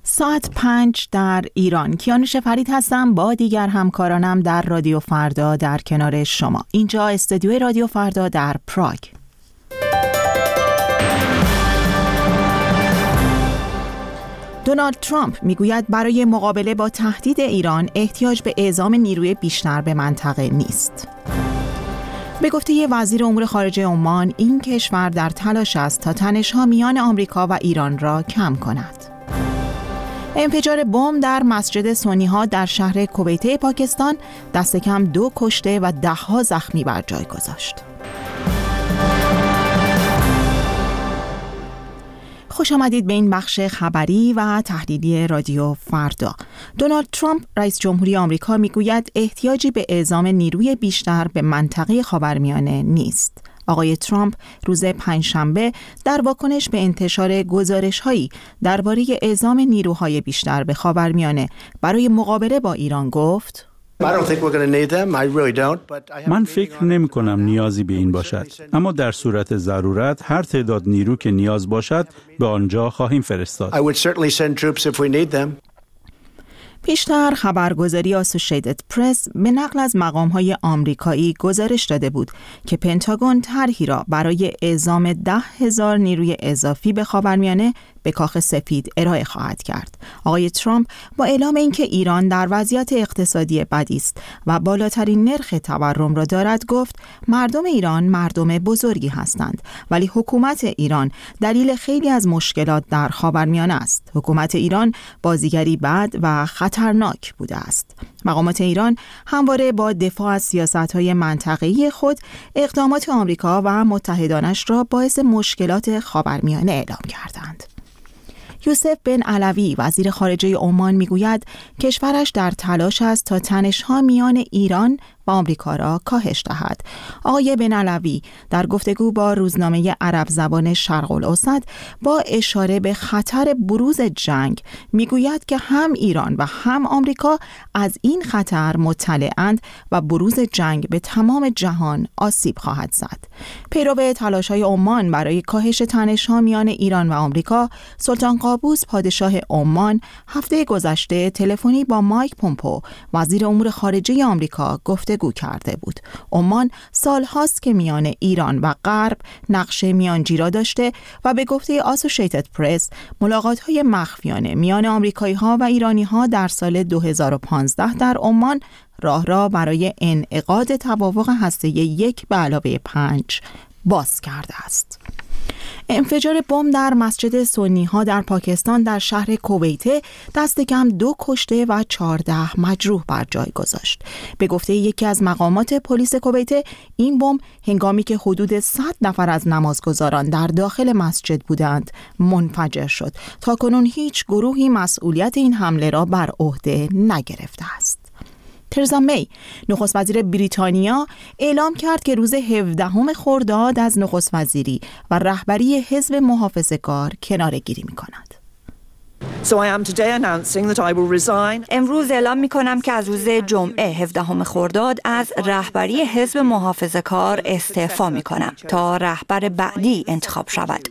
ساعت 5 در ایران. کیانوش فرید هستم با دیگر همکارانم در رادیو فردا در کنار شما. اینجا استودیوی رادیو فردا در پراگ. دونالد ترامپ میگوید برای مقابله با تهدید ایران احتیاج به اعزام نیروی بیشتر به منطقه نیست. به گفته وزیر امور خارجه عمان، این کشور در تلاش است تا تنش‌ها میان آمریکا و ایران را کم کند. انفجار بمب در مسجد سنی‌ها در شهر کویته پاکستان دست کم 2 کشته و 10 زخمی بر جای گذاشت. خوش آمدید به این بخش خبری و تحلیلی رادیو فردا. دونالد ترامپ رئیس جمهوری آمریکا میگوید احتیاجی به اعزام نیروی بیشتر به منطقه خاورمیانه نیست. آقای ترامپ روز پنجشنبه در واکنش به انتشار گزارش‌هایی درباره اعزام نیروهای بیشتر به خاورمیانه برای مقابله با ایران گفت: من فکر نمی کنم نیازی به این باشد، اما در صورت ضرورت هر تعداد نیرو که نیاز باشد به آنجا خواهیم فرستاد. پیشتر خبرگزاری آسوشیتد پرس به نقل از مقام‌های آمریکایی گزارش داده بود که پنتاگون طرحی را برای اعزام 10,000 نیروی اضافی به خاورمیانه به کاخ سفید ارائه خواهد کرد. آقای ترامپ با اعلام اینکه ایران در وضعیت اقتصادی بدی است و بالاترین نرخ تورم را دارد گفت مردم ایران مردم بزرگی هستند، ولی حکومت ایران دلیل خیلی از مشکلات در خاورمیانه است. حکومت ایران بازیگری بد و خطرناک بوده است. مقامات ایران همواره با دفاع از سیاست‌های منطقه‌ای خود اقدامات آمریکا و متحدانش را باعث مشکلات خاورمیانه اعلام کردند. یوسف بن علوی وزیر خارجه عمان میگوید کشورش در تلاش است تا تنش‌ها میان ایران و آمریکا را کاهش دهد. آقای بن علوی در گفتگو با روزنامه عرب زبان شرق الاوسط با اشاره به خطر بروز جنگ میگوید که هم ایران و هم آمریکا از این خطر مطلعند و بروز جنگ به تمام جهان آسیب خواهد زد. پیرو تلاش‌های عمان برای کاهش تنش‌ها میان ایران و آمریکا، سلطان قابوس پادشاه عمان هفته گذشته تلفنی با مایک پومپو وزیر امور خارجه آمریکا گفته کرده بود. عمان سالهاست که میان ایران و غرب نقش میانجی داشته و به گفته آسوشیتد پرس ملاقات‌های مخفیانه میان آمریکایی‌ها و ایرانی‌ها در سال 2015 در عمان راه برای انعقاد توافق هسته 1+5 باز کرده است. انفجار بمب در مسجد سنی‌ها در پاکستان در شهر کویته دست کم 2 کشته و 14 مجروح بر جای گذاشت. به گفته یکی از مقامات پلیس کویته این بمب هنگامی که حدود 100 نفر از نمازگزاران در داخل مسجد بودند منفجر شد. تاکنون هیچ گروهی مسئولیت این حمله را بر عهده نگرفته است. ترزا می نخست وزیر بریتانیا اعلام کرد که روز 17 خرداد از نخست وزیری و رهبری حزب محافظه‌کار کناره‌گیری می‌کند. امروز اعلام می‌کنم که از روز جمعه 17 خرداد از رهبری حزب محافظه‌کار استعفا می‌کنم تا رهبر بعدی انتخاب شود.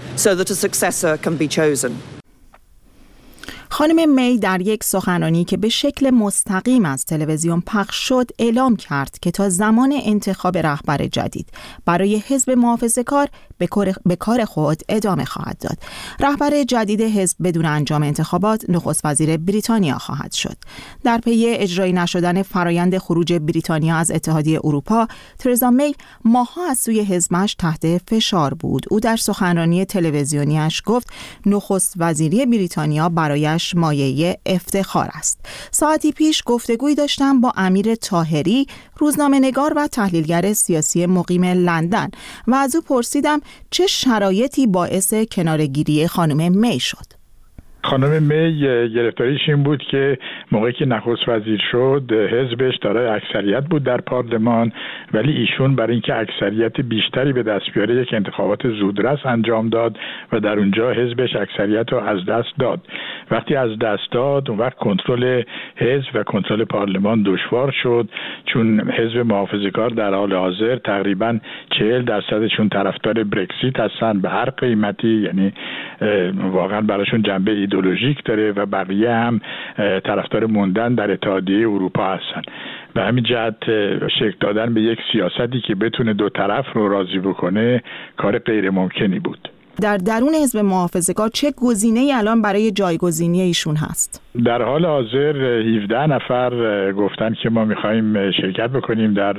خانم می در یک سخنرانی که به شکل مستقیم از تلویزیون پخش شد اعلام کرد که تا زمان انتخاب رهبر جدید برای حزب محافظه‌کار به کار خود ادامه خواهد داد. رهبر جدید حزب بدون انجام انتخابات نخست وزیر بریتانیا خواهد شد. در پی اجرایی نشدن فرایند خروج بریتانیا از اتحادیه اروپا، ترزا می ماه‌ها از سوی حزبش تحت فشار بود. او در سخنرانی تلویزیونیش گفت نخست وزیری بریتانیا برایش مایه افتخار است. ساعتی پیش گفتگویی داشتم با امیر طاهری، روزنامه‌نگار و تحلیلگر سیاسی مقیم لندن و از او پرسیدم چه شرایطی باعث کناره‌گیری خانم می شد. خانم می گرفتاریش این بود که موقعی که نخست وزیر شد حزبش دارای اکثریت بود در پارلمان، ولی ایشون برای اینکه اکثریت بیشتری به دست بیاره یک انتخابات زودرس انجام داد و در اونجا حزبش اکثریت رو از دست داد وقتی از دست داد اون وقت کنترل حزب و کنترل پارلمان دشوار شد، چون حزب محافظه‌کار در حال حاضر تقریباً 40%شون طرفدار برکزیت هستن به هر قیمتی، یعنی واقعا براشون جنبه ایدئولوژیک داره و بقیه هم طرفدار موندن در اتحادیه اروپا هستن. به همین جهت شکل دادن به یک سیاستی که بتونه دو طرف رو راضی بکنه کار غیر ممکنی بود. در درون حزب محافظه‌کار چه گزینه‌ای الان برای جایگزینی ایشون هست؟ در حال حاضر 17 نفر گفتن که ما می‌خوایم شرکت بکنیم در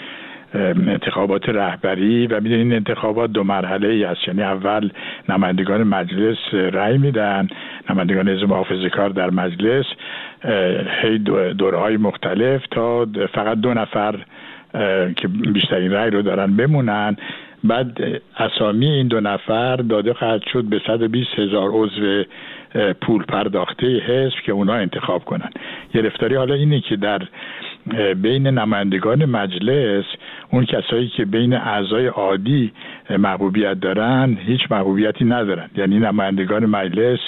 انتخابات رهبری و میدونین انتخابات دو مرحله‌ای است. یعنی اول نمایندگان مجلس رأی میدن، نمایندگان حزب محافظه‌کار در مجلس دوره‌های مختلف تا فقط 2 نفر که بیشترین رأی رو دارن بمونن. بعد اسامی این 2 نفر داده خواهد شد به 120,000 عضو پول پرداخته حزب که اونا انتخاب کنن. گرفتاری حالا اینه که در بین نمایندگان مجلس اون کسایی که بین اعضای عادی محبوبیت دارن هیچ محبوبیتی ندارن. یعنی نمایندگان مجلس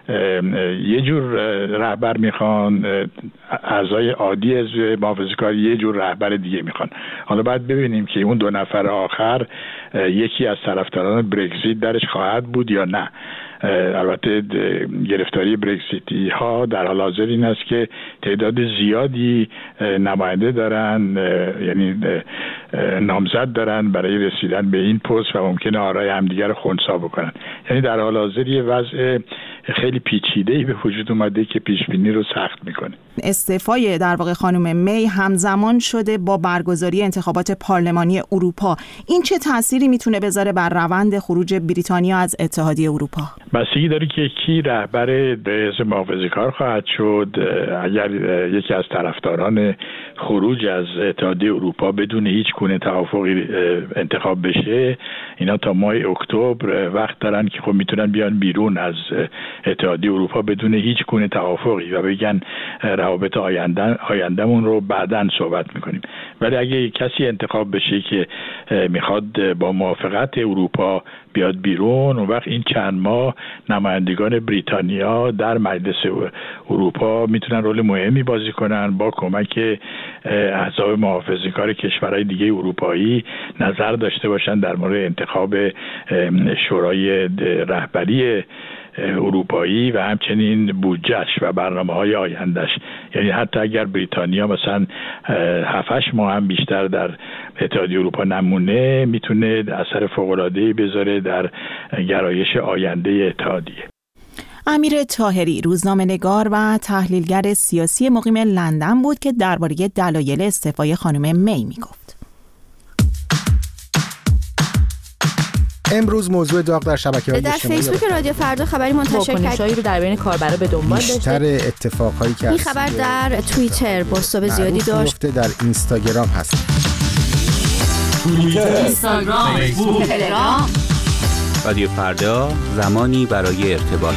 یه جور رهبر میخوان، اعضای عادی حزب محافظه‌کار یه جور رهبر دیگه میخوان. حالا باید ببینیم که اون 2 نفر آخر یکی از طرفداران برگزیت درش خواهد بود یا نه. البته گرفتاری برگزیتی ها در حال حاضر این است که تعداد زیادی نماینده دارن، یعنی نامزد دارن برای رسیدن به این پست و ممکنه آرای همدیگر خنثی بکنن. یعنی در حال حاضر یه وضع خیلی پیچیده‌ای به وجود اومده که پیش بینی رو سخت میکنه. استعفای در واقع خانم می همزمان شده با برگزاری انتخابات پارلمانی اروپا. این چه تأثیری میتونه بذاره بر روند خروج بریتانیا از اتحادیه اروپا؟ بستگی داره که کی رهبر حزب محافظه‌کار خواهد شد. اگر یکی از طرفداران خروج از اتحادیه اروپا بدون هیچ گونه توافقی انتخاب بشه، اینا تا ماه اکتبر وقت دارن که خب میتونن بیان بیرون از اتحادیه اروپا بدون هیچ گونه توافقی و بگن روابط آیندهمون رو بعداً صحبت میکنیم. ولی اگه کسی انتخاب بشه که میخواد با موافقت اروپا بیاد بیرون، اون وقت این چند ماه نمایندگان بریتانیا در مجلس اروپا میتونن رول مهمی بازی کنن، با کمک احزاب محافظه‌کار کشورهای دیگه اروپایی نظر داشته باشن در مورد انتخاب شورای رهبری اروپایی و همچنین بودجهش و برنامه‌های آیندهش. یعنی حتی اگر بریتانیا مثلا 7-8 ماه هم بیشتر در اتحادیه اروپا نمونه، میتونه اثر فوق‌العاده‌ای بذاره در گرایش آینده اتحادیه. امیر طاهری روزنامه‌نگار و تحلیلگر سیاسی مقیم لندن بود که درباره دلایل استعفای خانم می میگفت. امروز موضوع داغ در شبکه‌های اجتماعی در فیسبوک رادیو فردا خبری منتشر کرد رو در بین کاربرا به دنبال داشته. بیشتر اتفاقهایی که این خبر در توییتر بازتاب زیادی داشت. در اینستاگرام هست. توییتر، اینستاگرام، فیسبوک، تلگرام. رادیو فردا، زمانی برای ارتباط.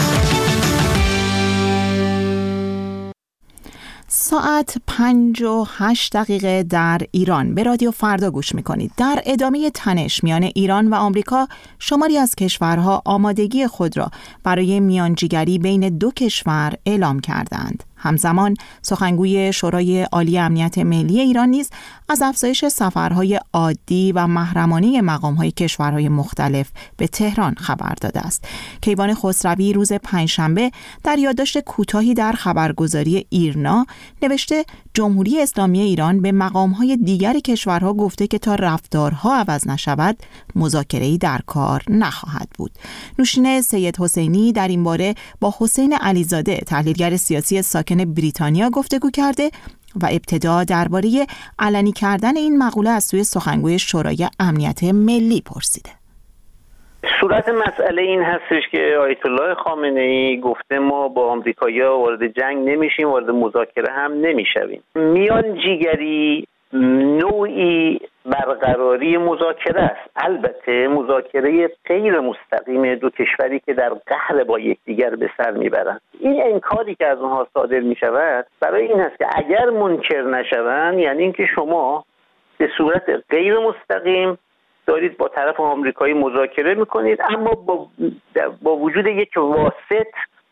ساعت 5:08 در ایران به رادیو فردا گوش میکنید. در ادامه تنش میان ایران و آمریکا، شماری از کشورها آمادگی خود را برای میانجیگری بین دو کشور اعلام کردند. همزمان سخنگوی شورای عالی امنیت ملی ایران نیز از افزایش سفرهای عادی و محرمانه مقام‌های کشورهای مختلف به تهران خبر داده است. کیوان خسروی روز پنجشنبه در یادداشت کوتاهی در خبرگزاری ایرنا نوشته جمهوری اسلامی ایران به مقام‌های دیگر کشورها گفته که تا رفتارها عوض نشود مذاکره‌ای در کار نخواهد بود. نوشین سید حسینی در این باره با حسین علیزاده تحلیلگر سیاسی ساکن بریتانیا گفتگو کرده و ابتدا درباره علنی کردن این مقوله از سوی سخنگوی شورای امنیت ملی پرسیده. صورت مسئله این هستش که آیت الله خامنه‌ای گفته ما با آمریکایی‌ها وارد جنگ نمیشیم، وارد مذاکره هم نمیشویم. میانجیگری نوعی برقراری مذاکره است، البته مذاکره غیر مستقیم دو کشوری که در قهر با یکدیگر به سر میبرند. این انکاری که از اونها صادر میشود برای این است که اگر منکر نشوند، یعنی اینکه شما به صورت غیر مستقیم دارید با طرف آمریکایی مذاکره میکنید، اما با وجود یک واسط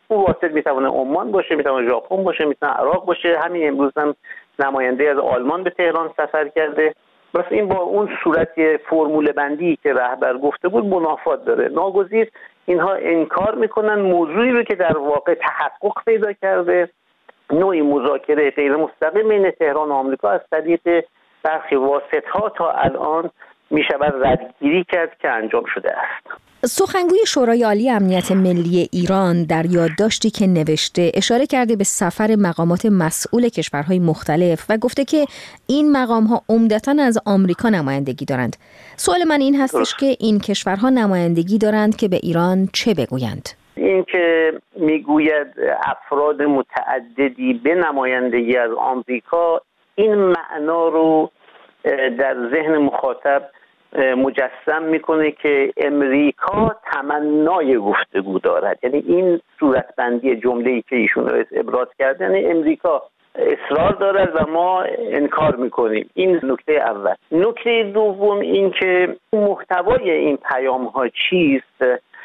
اون واسط میتونه عمان باشه، میتونه ژاپن باشه، میتونه عراق باشه. همین امروز هم نماینده از آلمان به تهران سفر کرده. بس این با اون صورت فرمول بندی که رهبر گفته بود منافات داره. ناگزیر اینها انکار میکنن موضوعی رو که در واقع تحقق پیدا کرده، نوعی مذاکره غیر مستقیم بین تهران و آمریکا از طریق برخی واسطه‌ها تا الان میشود ردگیری کرد که انجام شده است. سخنگوی شورای عالی امنیت ملی ایران در یادداشتی که نوشته اشاره کرده به سفر مقامات مسئول کشورهای مختلف و گفته که این مقام‌ها عمدتاً از آمریکا نمایندگی دارند. سوال من این هستش که این کشورها نمایندگی دارند که به ایران چه بگویند؟ این که میگوید افراد متعددی به نمایندگی از آمریکا، این معنا رو در ذهن مخاطب مجسم میکنه که امریکا تمنای گفتگو دارد. یعنی این صورتبندی جمله‌ای که ایشون ابراز کردن، یعنی امریکا اصرار دارد و ما انکار میکنیم. این نکته اول. نکته دوم این که محتوای این پیام ها چیست.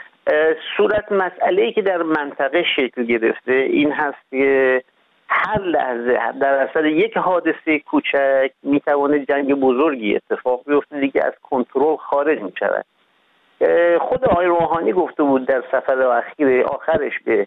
صورت مسئله‌ای که در منطقه شکل گرفته این هست که هر لحظه در اثر یک حادثه کوچک میتونه جنگ بزرگی اتفاق بیفته دیگه از کنترل خارج میشود. خود آقای روحانی گفته بود در سفر آخرش به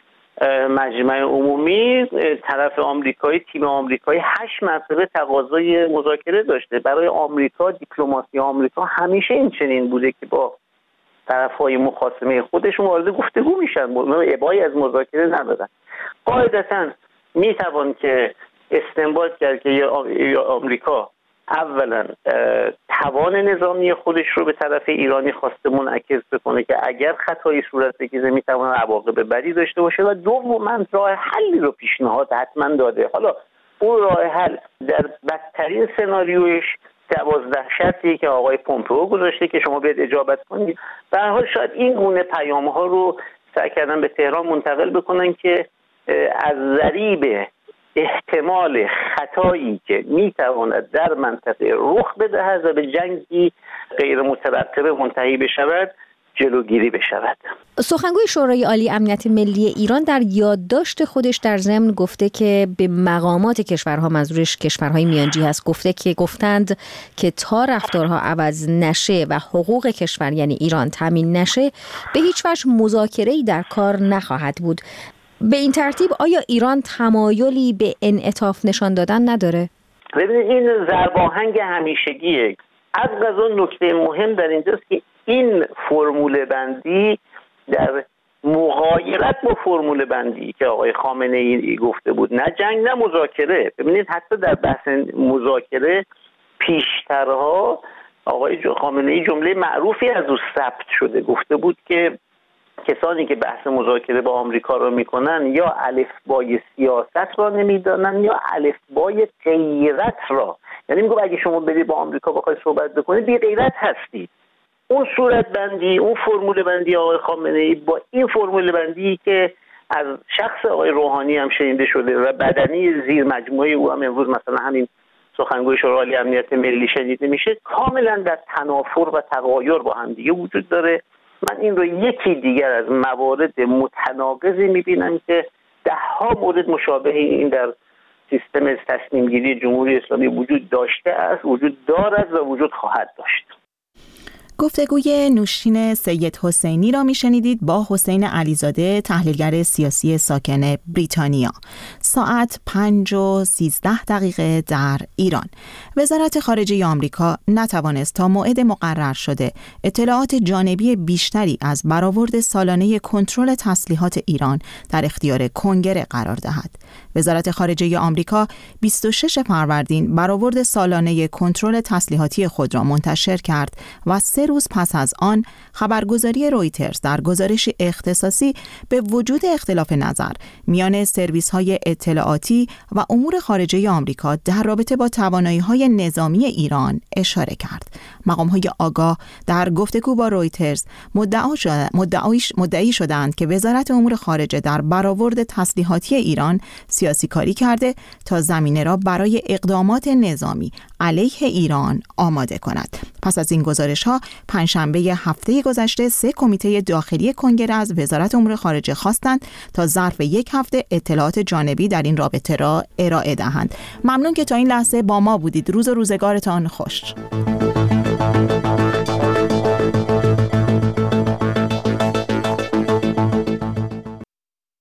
مجمع عمومی، طرف آمریکایی، تیم آمریکایی 8 مرتبه تقاضای مذاکره داشته. برای آمریکا، دیپلماسی آمریکا همیشه این چنین بوده که با طرف‌های مخاصمه خودشون وارد گفتگو میشن، ابایی از مذاکره ندارن. قاعدتاً میتوان که استنباط کرد که آمریکا اولا توان نظامی خودش رو به طرف ایرانی خواسته منعکس بکنه که اگر خطایی صورت بگیره میتونه عواقب بدی داشته باشه، و دوما راه حلی رو پیشنهاد حتما داده. حالا اون راه حل در بدترین سناریوش 12 شرطی که آقای پومپئو گذاشته که شما باید اجابت کنید. به هر حال شاید این گونه پیام‌ها رو سعی کردن به تهران منتقل بکنن که از ضریب احتمال خطایی که میتواند در منطقه رخ بدهد و به جنگی غیر مترقبه منتهی بشود جلوگیری بشود. سخنگوی شورای عالی امنیت ملی ایران در یادداشت خودش در ضمن گفته که به مقامات کشورها، منظورش کشورهای میانجی هست، گفتند که تا رفتارها عوض نشه و حقوق کشور یعنی ایران تامین نشه به هیچ وجه مذاکره‌ای در کار نخواهد بود. به این ترتیب آیا ایران تمایلی به انعطاف نشان دادن نداره؟ ببینید این ضرباهنگ همیشگیه. از قضا نکته مهم در اینجاست که این فرمول بندی در مغایرت با فرمول بندی که آقای خامنه ای گفته بود، نه جنگ نه مذاکره. ببینید حتی در بحث مذاکره پیشترها آقای خامنه ای جمله معروفی از او ثبت شده، گفته بود که کسانی که بحث مذاکره با آمریکا رو میکنن یا الفبای سیاست را نمیدانن یا الفبای غیرت را. یعنی میگم اگه شما برید با آمریکا بخواید صحبت بکنید بی غیرت هستید. اون صورت بندی، اون فرمول بندی آقای خامنه ای با این فرمول بندی که از شخص آقای روحانی هم شنیده شده و بدنی زیر مجموعه او هم امروز مثلا همین سخنگوی شورای عالی امنیت ملی شنیده میشه، کاملا در تنافر و تغایر با هم دیگه وجود داره. من این رو یکی دیگر از موارد متناقضی میبینم که 10 مورد مشابه این در سیستم تصمیم گیری جمهوری اسلامی وجود داشته است، وجود دارد و وجود خواهد داشت. گفتگوی نوشین سید حسینی را میشنیدید با حسین علیزاده، تحلیلگر سیاسی ساکن بریتانیا. ساعت 5:13 در ایران. وزارت خارجه آمریکا نتوانست تا موعد مقرر شده اطلاعات جانبی بیشتری از برآورد سالانه کنترل تسلیحات ایران در اختیار کنگره قرار دهد. وزارت خارجه آمریکا 26 فروردین برآورد سالانه کنترل تسلیحاتی خود را منتشر کرد و 3 روز پس از آن خبرگزاری رویترز در گزارش اختصاصی به وجود اختلاف نظر میان سرویس‌های اطلاعاتی و امور خارجه آمریکا در رابطه با توانایی‌های نظامی ایران اشاره کرد. مقام‌های آگاه در گفتگو با رویترز مدعی شدند که وزارت امور خارجه در برآورد تسلیحاتی ایران سیاسی کاری کرده تا زمینه را برای اقدامات نظامی علیه ایران آماده کند. پس از این گزارش‌ها پنجشنبه هفته گذشته 3 کمیته داخلی کنگره از وزارت امور خارجه خواستند تا ظرف 1 هفته اطلاعات جانبی در این رابطه را ارائه دهند. ممنون که تا این لحظه با ما بودید. روز و روزگارتان خوش.